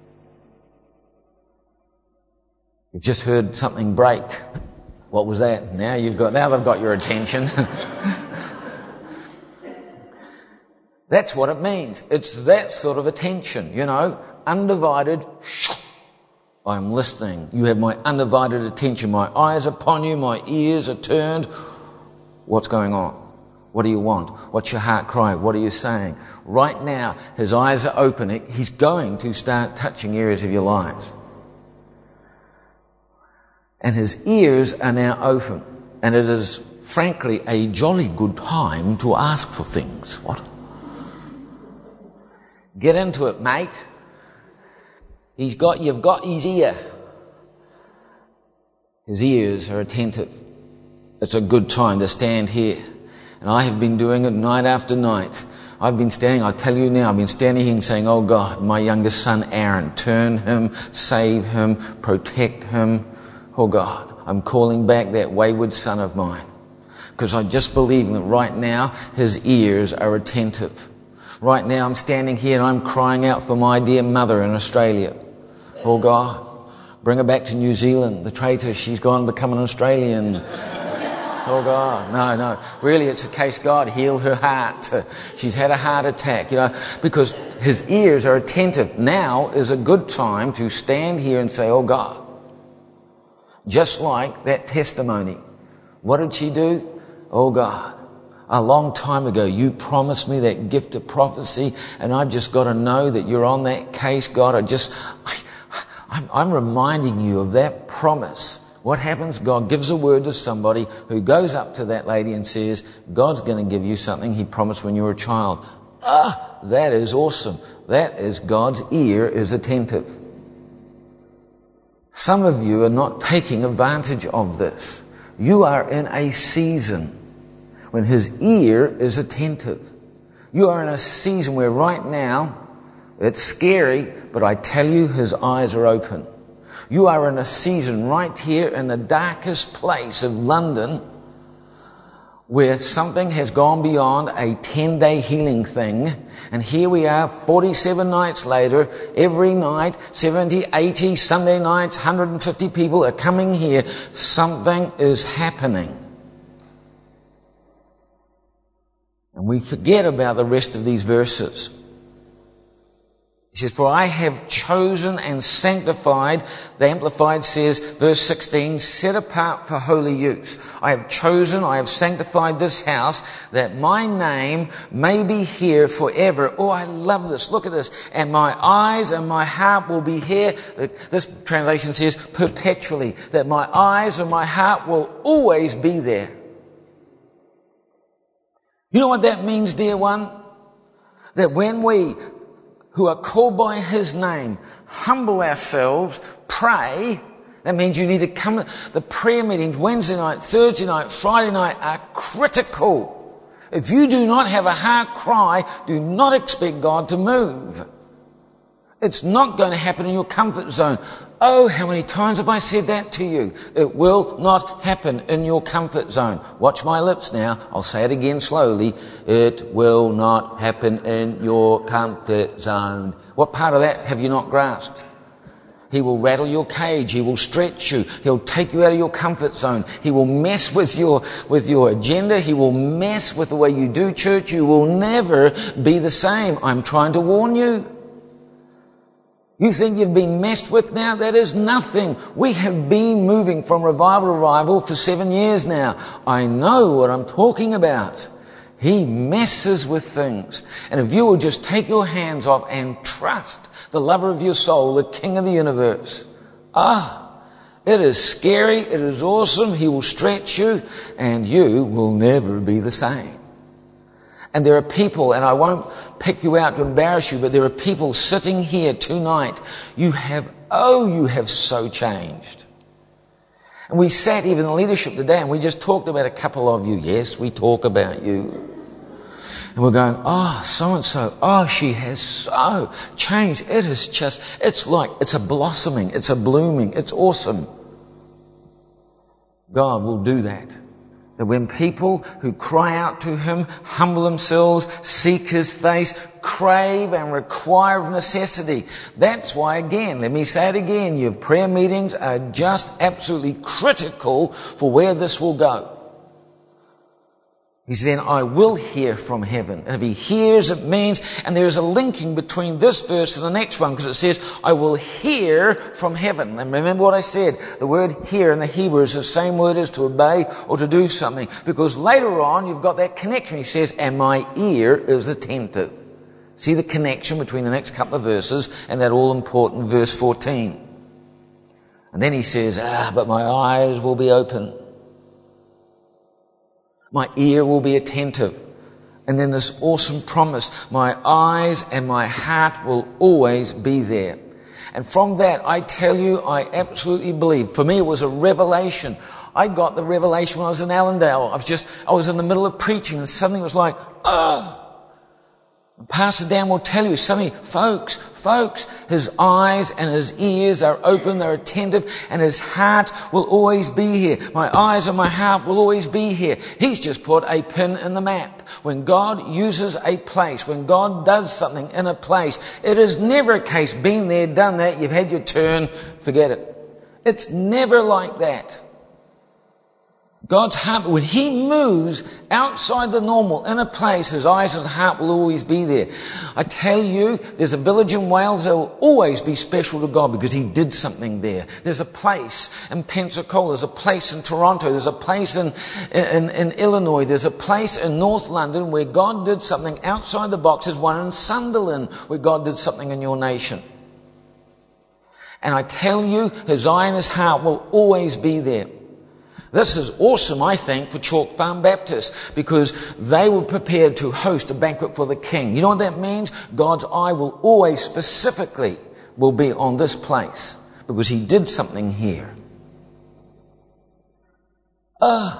You've just heard something break. What was that? Now they've got your attention. That's what it means. It's that sort of attention, undivided. I'm listening. You have my undivided attention. My eyes are upon you. My ears are turned. What's going on? What do you want? What's your heart cry? What are you saying? Right now, his eyes are open. He's going to start touching areas of your lives. And his ears are now open. And it is, frankly, a jolly good time to ask for things. What? Get into it, mate. You've got his ear. His ears are attentive. It's a good time to stand here. And I have been doing it night after night. I've been standing here and saying, oh God, my youngest son Aaron, turn him, save him, protect him. Oh God, I'm calling back that wayward son of mine. Because I just believe that right now his ears are attentive. Right now I'm standing here and I'm crying out for my dear mother in Australia. Oh God, bring her back to New Zealand. The traitor, she's gone and become an Australian. Oh God, no. Really it's a case, God, heal her heart. She's had a heart attack, because his ears are attentive. Now is a good time to stand here and say, oh God. Just like that testimony. What did she do? Oh God. A long time ago, you promised me that gift of prophecy, and I've just got to know that you're on that case, God. I'm reminding you of that promise. What happens? God gives a word to somebody who goes up to that lady and says, God's going to give you something he promised when you were a child. That is awesome. That is God's ear is attentive. Some of you are not taking advantage of this. You are in a season when his ear is attentive. You are in a season where right now, it's scary, but I tell you, his eyes are open. You are in a season right here in the darkest place of London where something has gone beyond a 10-day healing thing. And here we are 47 nights later, every night, 70, 80, Sunday nights, 150 people are coming here. Something is happening. And we forget about the rest of these verses. He says, for I have chosen and sanctified, the Amplified says, verse 16, set apart for holy use. I have chosen, I have sanctified this house, that my name may be here forever. Oh, I love this. Look at this. And my eyes and my heart will be here. This translation says, perpetually. That my eyes and my heart will always be there. You know what that means, dear one? That when we who are called by his name humble ourselves, pray, that means you need to come. The prayer meetings, Wednesday night, Thursday night, Friday night are critical. If you do not have a heart cry, do not expect God to move. It's not going to happen in your comfort zone. Oh, how many times have I said that to you? It will not happen in your comfort zone. Watch my lips now. I'll say it again slowly. It will not happen in your comfort zone. What part of that have you not grasped? He will rattle your cage. He will stretch you. He'll take you out of your comfort zone. He will mess with your agenda. He will mess with the way you do church. You will never be the same. I'm trying to warn you. You think you've been messed with now? That is nothing. We have been moving from revival to revival for 7 years now. I know what I'm talking about. He messes with things. And if you will just take your hands off and trust the lover of your soul, the King of the universe. It is scary. It is awesome. He will stretch you and you will never be the same. And there are people, and I won't pick you out to embarrass you, but there are people sitting here tonight. You have so changed. And we sat even in leadership today and we just talked about a couple of you. Yes, we talk about you. And we're going, so-and-so, she has so changed. It's a blossoming, it's a blooming, it's awesome. God will do that. That when people who cry out to Him, humble themselves, seek His face, crave and require of necessity. That's why, again, let me say it again, your prayer meetings are just absolutely critical for where this will go. He said, then I will hear from heaven. And if He hears, it means, and there's a linking between this verse and the next one, because it says, I will hear from heaven. And remember what I said, the word hear in the Hebrew is the same word as to obey or to do something. Because later on, you've got that connection. He says, and my ear is attentive. See the connection between the next couple of verses and that all-important verse 14. And then he says, but my eyes will be open. My ear will be attentive. And then this awesome promise, my eyes and my heart will always be there. And from that, I tell you, I absolutely believe. For me, it was a revelation. I got the revelation when I was in Allendale. I was in the middle of preaching and suddenly it was like, Pastor Dan will tell you, suddenly, folks, his eyes and his ears are open, they're attentive, and his heart will always be here. My eyes and my heart will always be here. He's just put a pin in the map. When God uses a place, when God does something in a place, it is never a case, been there, done that, you've had your turn, forget it. It's never like that. God's heart, when He moves outside the normal in a place, His eyes and heart will always be there. I tell you, there's a village in Wales that will always be special to God because He did something there. There's a place in Pensacola, there's a place in Toronto, there's a place in Illinois, there's a place in North London where God did something outside the box. There's one in Sunderland where God did something in your nation. And I tell you, His eye and His heart will always be there. This is awesome, I think, for Chalk Farm Baptist, because they were prepared to host a banquet for the King. You know what that means? God's eye will always specifically will be on this place, because He did something here. It's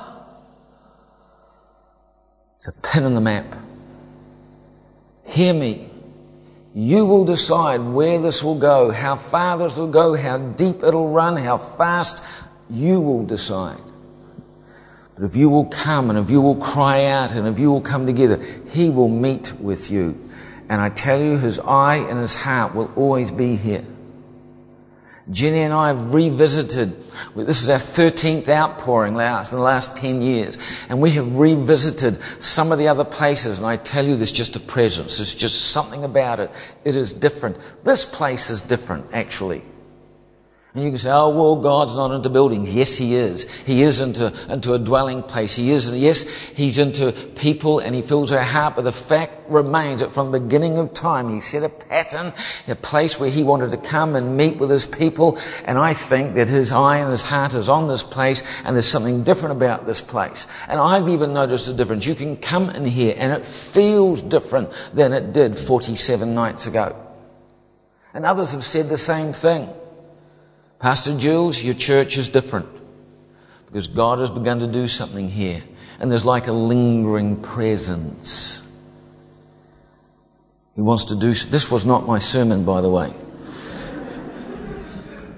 a pin in the map. Hear me. You will decide where this will go, how far this will go, how deep it'll run, how fast. You will decide. But if you will come and if you will cry out and if you will come together, He will meet with you. And I tell you, His eye and His heart will always be here. Jenny and I have revisited, this is our 13th outpouring in the last 10 years, and we have revisited some of the other places, and I tell you, there's just a presence, there's just something about it. It is different. This place is different, actually. And you can say, oh, well, God's not into buildings. Yes, He is. He is into a dwelling place. He's into people and He fills our heart. But the fact remains that from the beginning of time, He set a pattern, a place where He wanted to come and meet with His people. And I think that His eye and His heart is on this place, and there's something different about this place. And I've even noticed a difference. You can come in here and it feels different than it did 47 nights ago. And others have said the same thing. Pastor Jules, your church is different because God has begun to do something here, and there's like a lingering presence. He wants to do. This was not my sermon, by the way.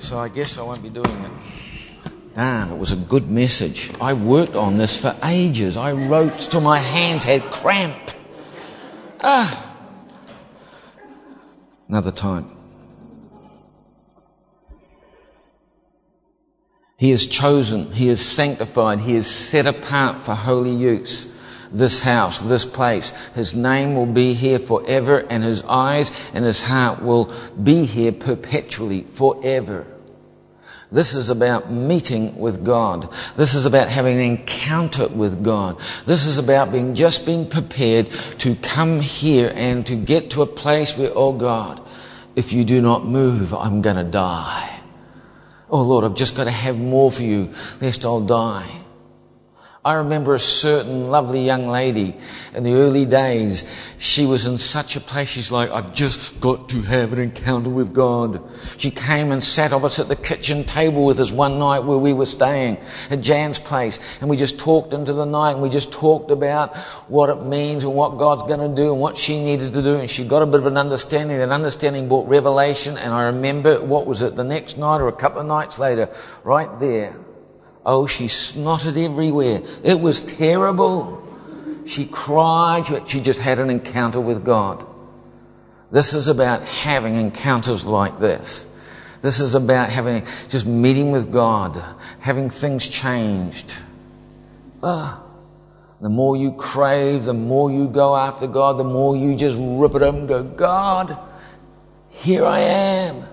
So I guess I won't be doing it. Damn, it was a good message. I worked on this for ages. I wrote till my hands had cramp. Another time. He is chosen, He is sanctified, He is set apart for holy use. This house, this place, His name will be here forever, and His eyes and His heart will be here perpetually, forever. This is about meeting with God. This is about having an encounter with God. This is about being prepared to come here and to get to a place where, oh God, if you do not move, I'm going to die. Oh Lord, I've just got to have more for you, lest I'll die. I remember a certain lovely young lady in the early days. She was in such a place, she's like, I've just got to have an encounter with God. She came and sat opposite the kitchen table with us one night where we were staying at Jan's place, and we just talked into the night, and we just talked about what it means and what God's going to do and what she needed to do, and she got a bit of an understanding. That understanding brought revelation, and I remember, what was it, the next night or a couple of nights later, right there, oh, she snotted everywhere. It was terrible. She cried. She just had an encounter with God. This is about having encounters like this. This is about just meeting with God, having things changed. The more you crave, the more you go after God, the more you just rip it up and go, God, here I am.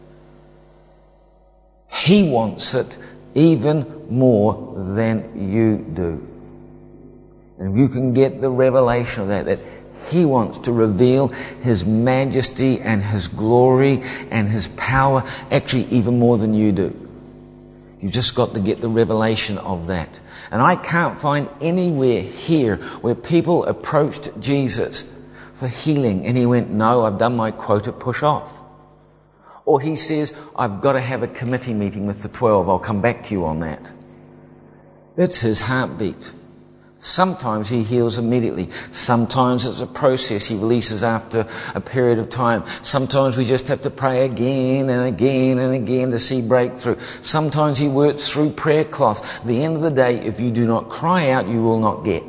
He wants it even more than you do. And if you can get the revelation of that He wants to reveal His majesty and His glory and His power, actually even more than you do. You've just got to get the revelation of that. And I can't find anywhere here where people approached Jesus for healing and He went, no, I've done my quota, push off. Or He says, I've got to have a committee meeting with the 12. I'll come back to you on that. It's His heartbeat. Sometimes He heals immediately. Sometimes it's a process He releases after a period of time. Sometimes we just have to pray again and again and again to see breakthrough. Sometimes He works through prayer cloths. At the end of the day, if you do not cry out, you will not get.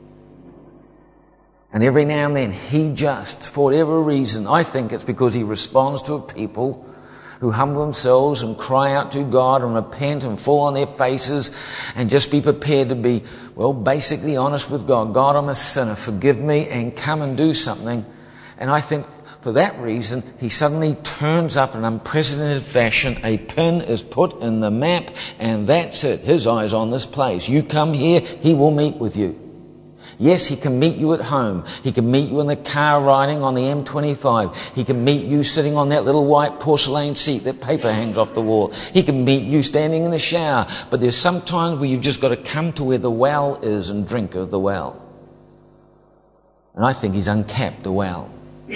And every now and then, He just, for whatever reason, I think it's because He responds to a people who humble themselves and cry out to God and repent and fall on their faces and just be prepared to be, well, basically honest with God. God, I'm a sinner, forgive me, and come and do something. And I think for that reason, He suddenly turns up in an unprecedented fashion. A pin is put in the map, and that's it. His eye's on this place. You come here, He will meet with you. Yes, He can meet you at home. He can meet you in the car riding on the M25. He can meet you sitting on that little white porcelain seat that paper hangs off the wall. He can meet you standing in the shower. But there's some times where you've just got to come to where the well is and drink of the well. And I think He's uncapped the well.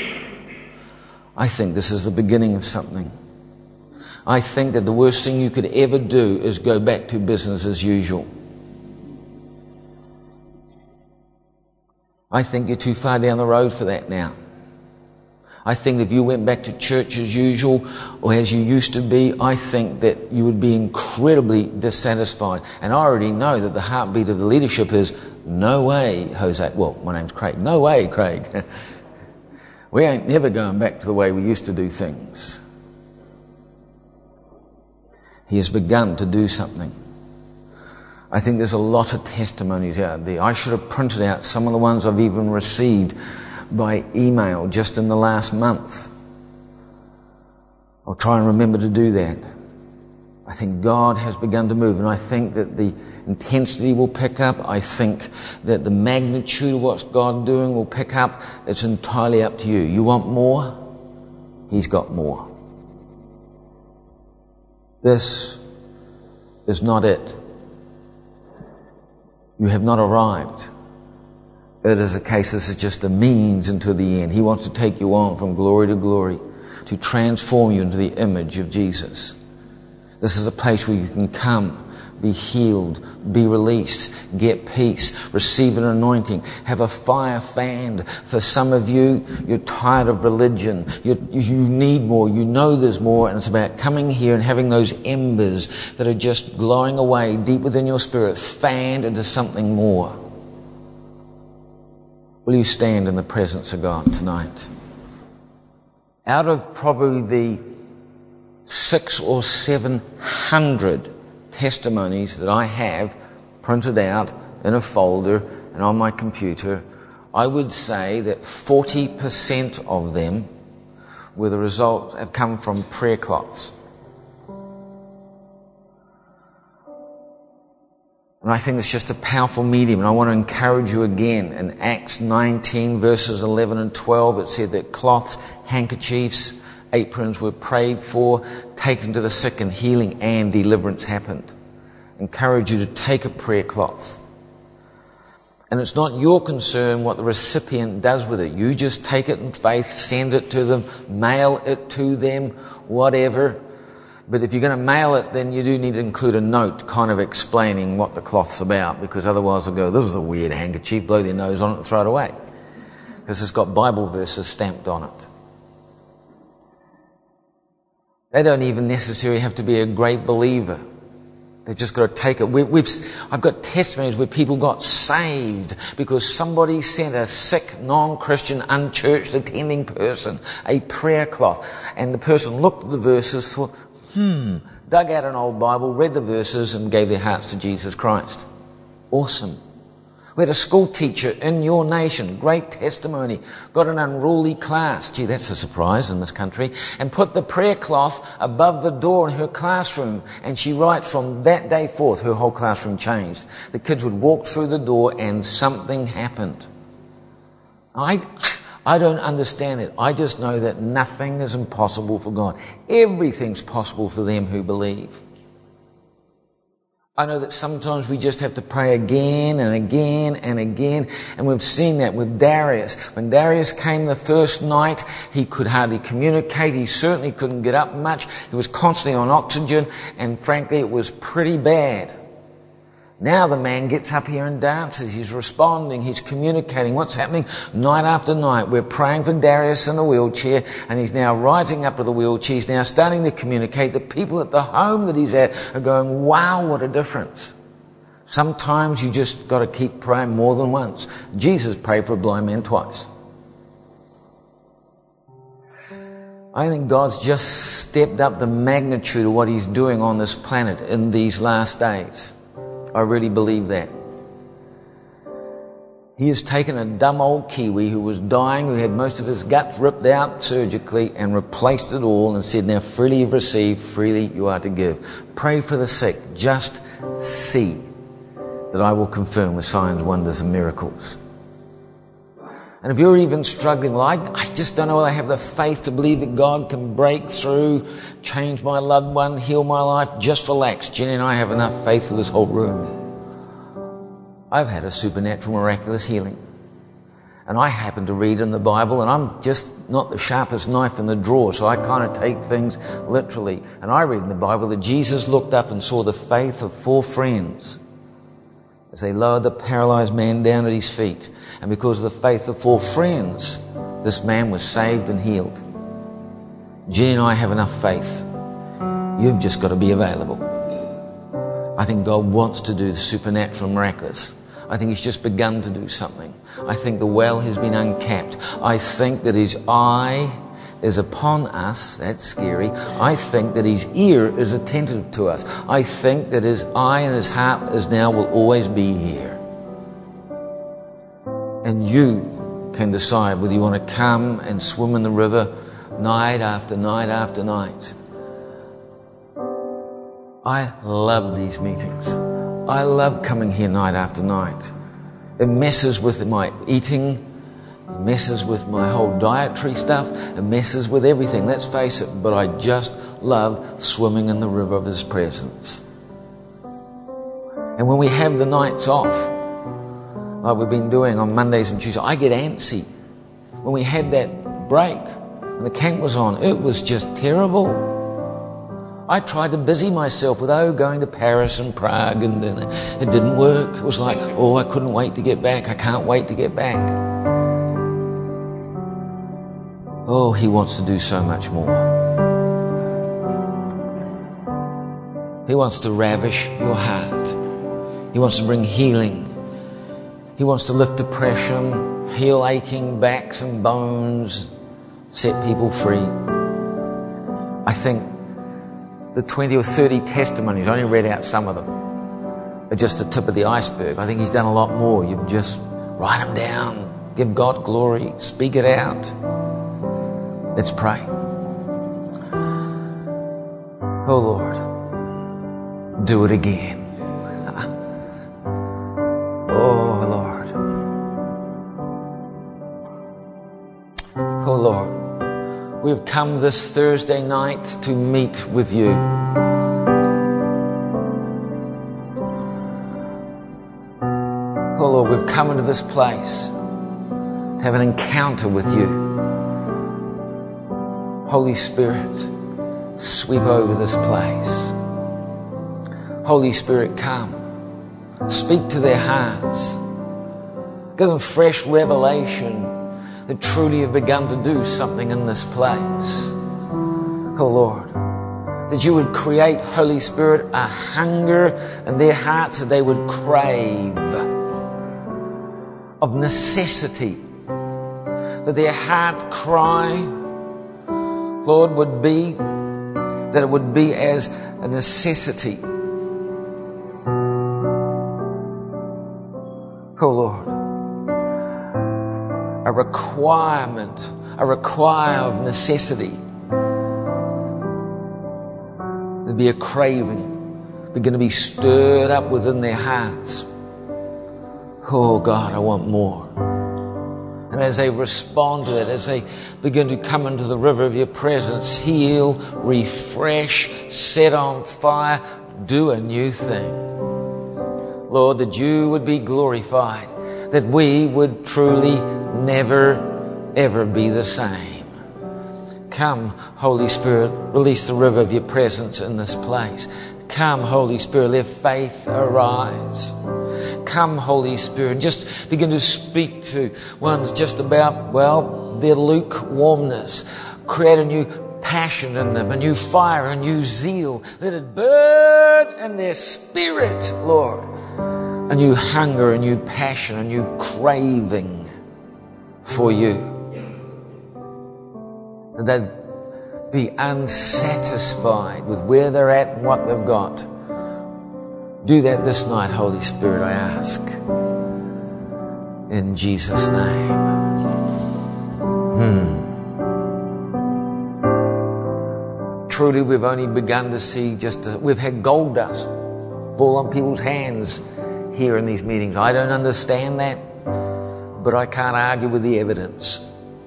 I think this is the beginning of something. I think that the worst thing you could ever do is go back to business as usual. I think you're too far down the road for that now. I think if you went back to church as usual or as you used to be, I think that you would be incredibly dissatisfied. And I already know that the heartbeat of the leadership is, no way, Jose. Well, my name's Craig. No way, Craig. We ain't never going back to the way we used to do things. He has begun to do something. I think there's a lot of testimonies out there. I should have printed out some of the ones I've even received by email just in the last month. I'll try and remember to do that. I think God has begun to move, and I think that the intensity will pick up. I think that the magnitude of what God's doing will pick up. It's entirely up to you. You want more? He's got more. This is not it. You have not arrived. It is a case, this is just a means until the end. He wants to take you on from glory to glory, to transform you into the image of Jesus. This is a place where you can come be healed, be released, get peace, receive an anointing, have a fire fanned. For some of you, you're tired of religion. You need more. You know there's more, and it's about coming here and having those embers that are just glowing away deep within your spirit, fanned into something more. Will you stand in the presence of God tonight? Out of probably the 600 or 700 testimonies that I have printed out in a folder and on my computer, I would say that 40% of them were the result have come from prayer cloths. And I think it's just a powerful medium. And I want to encourage you again. In Acts 19 verses 11 and 12, it said that cloths, handkerchiefs, aprons were prayed for, taken to the sick, and healing and deliverance happened. Encourage you to take a prayer cloth. And it's not your concern what the recipient does with it. You just take it in faith, send it to them, mail it to them, whatever. But if you're going to mail it, then you do need to include a note kind of explaining what the cloth's about, because otherwise they'll go, this is a weird handkerchief, blow their nose on it and throw it away. Because it's got Bible verses stamped on it. They don't even necessarily have to be a great believer. They've just got to take it. I've got testimonies where people got saved because somebody sent a sick, non-Christian, unchurched attending person a prayer cloth. And the person looked at the verses, thought, dug out an old Bible, read the verses, and gave their hearts to Jesus Christ. Awesome. We had a school teacher in your nation, great testimony, got an unruly class. Gee, that's a surprise in this country. And put the prayer cloth above the door in her classroom. And she writes, from that day forth, her whole classroom changed. The kids would walk through the door and something happened. I don't understand it. I just know that nothing is impossible for God. Everything's possible for them who believe. I know that sometimes we just have to pray again and again and again. And we've seen that with Darius. When Darius came the first night, he could hardly communicate. He certainly couldn't get up much. He was constantly on oxygen. And frankly, it was pretty bad. Now the man gets up here and dances. He's responding. He's communicating. What's happening? Night after night, we're praying for Darius in the wheelchair, and he's now rising up to the wheelchair. He's now starting to communicate. The people at the home that he's at are going, wow, what a difference. Sometimes you just got to keep praying more than once. Jesus prayed for a blind man twice. I think God's just stepped up the magnitude of what he's doing on this planet in these last days. I really believe that. He has taken a dumb old Kiwi who was dying, who had most of his guts ripped out surgically, and replaced it all and said, now freely you've received, freely you are to give. Pray for the sick. Just see that I will confirm with signs, wonders and miracles. And if you're even struggling, well, I just don't know whether I have the faith to believe that God can break through, change my loved one, heal my life, just relax. Jenny and I have enough faith for this whole room. I've had a supernatural, miraculous healing. And I happen to read in the Bible, and I'm just not the sharpest knife in the drawer, so I kind of take things literally. And I read in the Bible that Jesus looked up and saw the faith of 4 friends as they lowered the paralyzed man down at his feet. And because of the faith of 4 friends, this man was saved and healed. Jenny and I have enough faith. You've just got to be available. I think God wants to do the supernatural, miraculous. I think he's just begun to do something. I think the well has been uncapped. I think that his eye is upon us. That's scary. I think that his ear is attentive to us. I think that his eye and his heart is now, will always be here. And you can decide whether you want to come and swim in the river night after night after night. I love these meetings. I love coming here night after night. It messes with my eating, it messes with my whole dietary stuff, it messes with everything, let's face it, but I just love swimming in the river of his presence. And when we have the nights off, like we've been doing on Mondays and Tuesdays, I get antsy. When we had that break and the camp was on, it was just terrible. I tried to busy myself with, going to Paris and Prague, and then it didn't work. It was like, I couldn't wait to get back. I can't wait to get back. Oh, He wants to do so much more. He wants to ravish your heart. He wants to bring healing. He wants to lift depression, heal aching backs and bones, set people free. I think the 20 or 30 testimonies, I only read out some of them, are just the tip of the iceberg. I think He's done a lot more. You just write them down, give God glory, speak it out. Let's pray. Oh Lord, do it again. Oh Lord. Oh Lord, we've come this Thursday night to meet with You. Oh Lord, we've come into this place to have an encounter with You. Holy Spirit, sweep over this place. Holy Spirit, come. Speak to their hearts. Give them fresh revelation that truly have begun to do something in this place. Oh Lord, that You would create, Holy Spirit, a hunger in their hearts that they would crave, of necessity, that their heart cry, Lord, would be that it would be as a necessity. Oh Lord, a requirement, of necessity. There'd be a craving, begin to be stirred up within their hearts. Oh God, I want more. And as they respond to it, as they begin to come into the river of Your presence, heal, refresh, set on fire, do a new thing. Lord, that You would be glorified, that we would truly never, ever be the same. Come, Holy Spirit, release the river of Your presence in this place. Come, Holy Spirit, let faith arise. Come, Holy Spirit, just begin to speak to ones just about, their lukewarmness. Create a new passion in them, a new fire, a new zeal. Let it burn in their spirit, Lord. A new hunger, a new passion, a new craving for You. And they'd be unsatisfied with where they're at and what they've got. Do that this night, Holy Spirit, I ask. In Jesus' name. Truly, we've only begun to see we've had gold dust fall on people's hands here in these meetings. I don't understand that, but I can't argue with the evidence.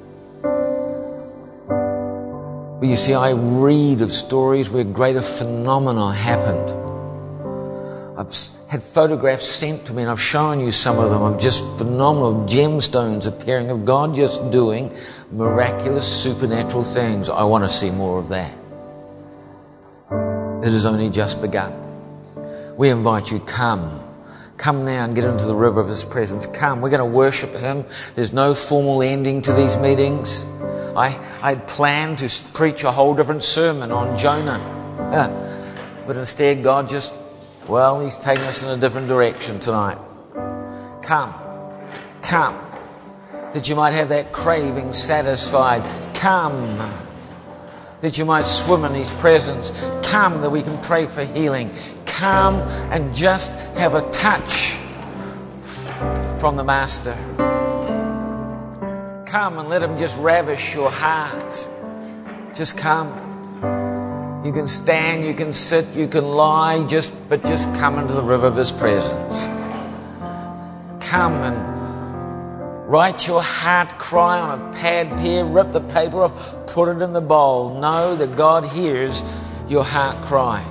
But you see, I read of stories where greater phenomena happened. I've had photographs sent to me, and I've shown you some of them, of just phenomenal gemstones appearing, of God just doing miraculous, supernatural things. I want to see more of that. It has only just begun. We invite You, come. Come now and get into the river of His presence. Come, we're going to worship Him. There's no formal ending to these meetings. I'd planned to preach a whole different sermon on Jonah. But instead, God just, He's taking us in a different direction tonight. Come. That you might have that craving satisfied. Come. That you might swim in His presence. Come, that we can pray for healing. Come and just have a touch from the Master. Come and let Him just ravish your heart. Just come. You can stand, you can sit, you can lie, but just come into the river of His presence. Come and write your heart cry on a pad here, rip the paper off, put it in the bowl. Know that God hears your heart cry.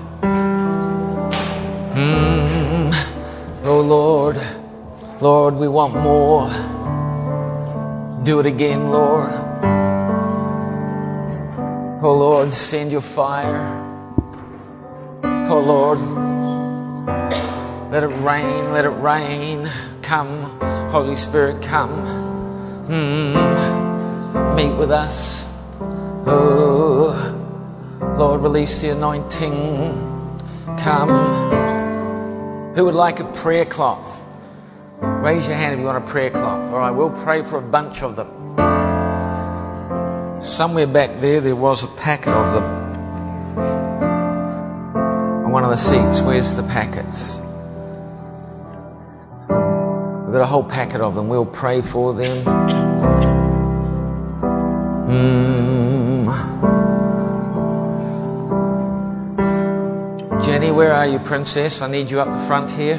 Oh Lord, we want more. Do it again, Lord. Oh Lord, send Your fire. Oh Lord, let it rain, let it rain. Come, Holy Spirit, come. Meet with us. Oh, Lord, release the anointing. Come. Who would like a prayer cloth? Raise your hand if you want a prayer cloth. All right, we'll pray for a bunch of them. Somewhere back there was a packet of them. On one of the seats. Where's the packets? We've got a whole packet of them. We'll pray for them. Jenny, where are you, princess? I need you up the front here.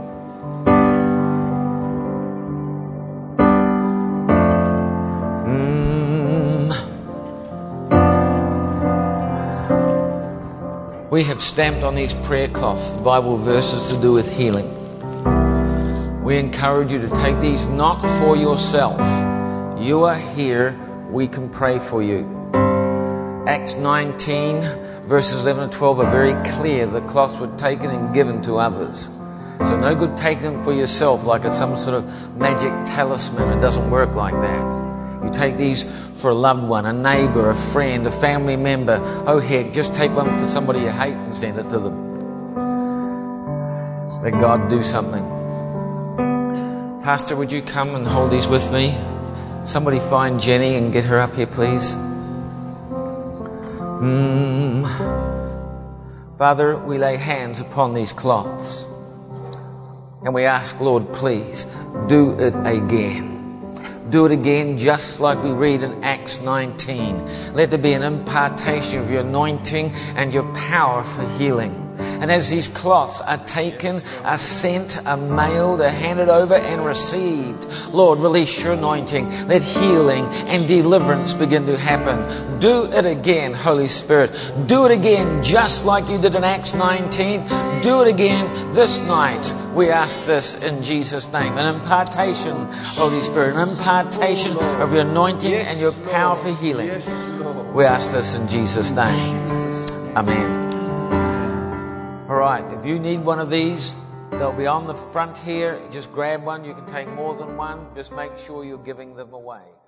We have stamped on these prayer cloths the Bible verses to do with healing. We encourage you to take these not for yourself. You are here, we can pray for you. Acts 19 verses 11 and 12 are very clear. The cloths were taken and given to others. So no good taking them for yourself like it's some sort of magic talisman. It doesn't work like that. You take these for a loved one, a neighbor, a friend, a family member. Oh heck, just take one for somebody you hate and send it to them. Let God do something. Pastor, would you come and hold these with me? Somebody find Jenny and get her up here, please. Father, we lay hands upon these cloths. And we ask, Lord, please, do it again. Do it again just like we read in Acts 19. Let there be an impartation of your anointing and your power for healing. And as these cloths are taken, are sent, are mailed, are handed over and received, Lord, release your anointing. Let healing and deliverance begin to happen. Do it again, Holy Spirit. Do it again just like you did in Acts 19. Do it again this night. We ask this in Jesus' name. An impartation, Holy Spirit, an impartation of your anointing and your power for healing. We ask this in Jesus' name. Amen. All right, if you need one of these, they'll be on the front here. Just grab one. You can take more than one. Just make sure you're giving them away.